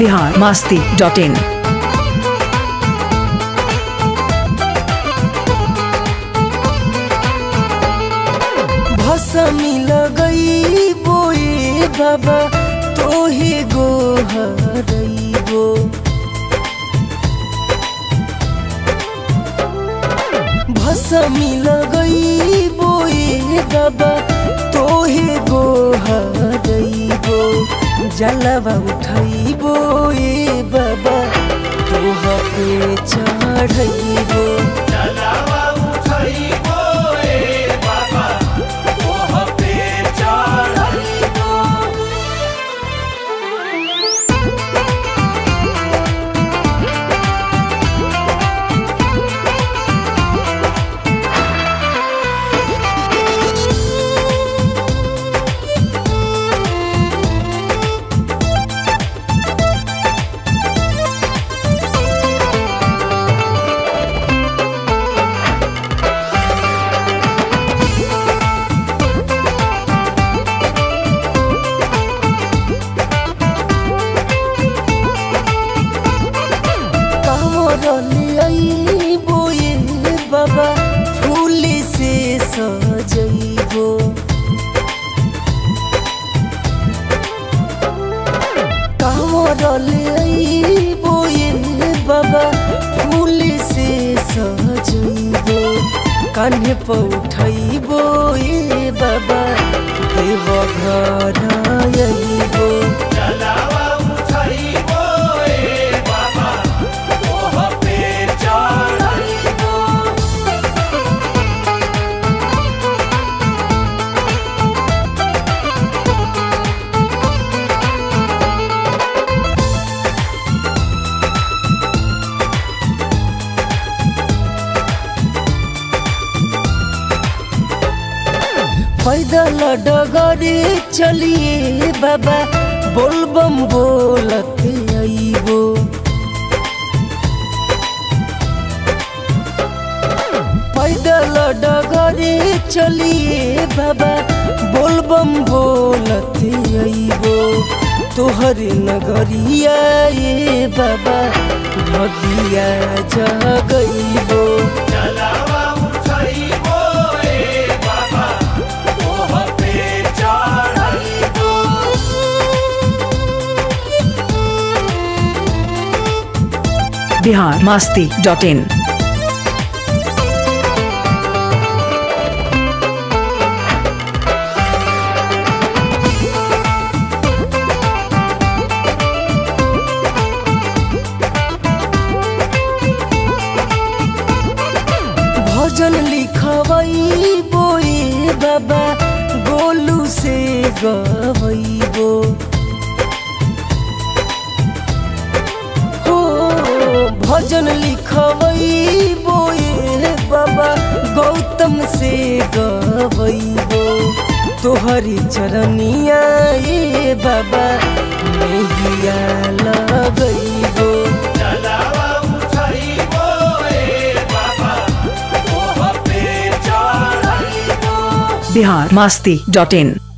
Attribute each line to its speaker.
Speaker 1: biharmasti.in।
Speaker 2: भसमी लगई बोए बाबा तोहे गोहरइबो। भसमी लगई बोए बाबा तोहे गोहरइबो। जलवा उठइबो ए बाबा तोह पे चढ़इबो।
Speaker 3: जलवा उठइबो ए बाबा तोह पे चढ़इबो।
Speaker 2: रलियाइबो ए बाबा फूल से सजइबो। रलियाइबो ए बाबा फूल से सजइबो। कान्हे पर उठइबो ए बाबा देव घर आइबो।
Speaker 3: जलवा उठइबो ए बाबा तोह पे चढ़इबो।
Speaker 2: पैदल डगरे चलिए बाबा बोलबम बोलत आइबो। पैदल डगरे चलिए बाबा बोलबम बोलत आइबो। तोहर नगरिया ए बाबा भगिया जगइबो।
Speaker 3: जलवा उठइबो ए बाबा तोह पे चढ़इबो।
Speaker 1: biharmasti.in।
Speaker 2: भजन लिखवइबो ए बाबा गोलू से गवइबो। हो भजन लिखवइबो ए बाबा गौतम से गवइबो। तोहरी चरनिया ए बाबा नहिया लगइबो।
Speaker 3: जलवा उठइबो ए बाबा तोह पे चढ़इबो।
Speaker 1: biharmasti.in।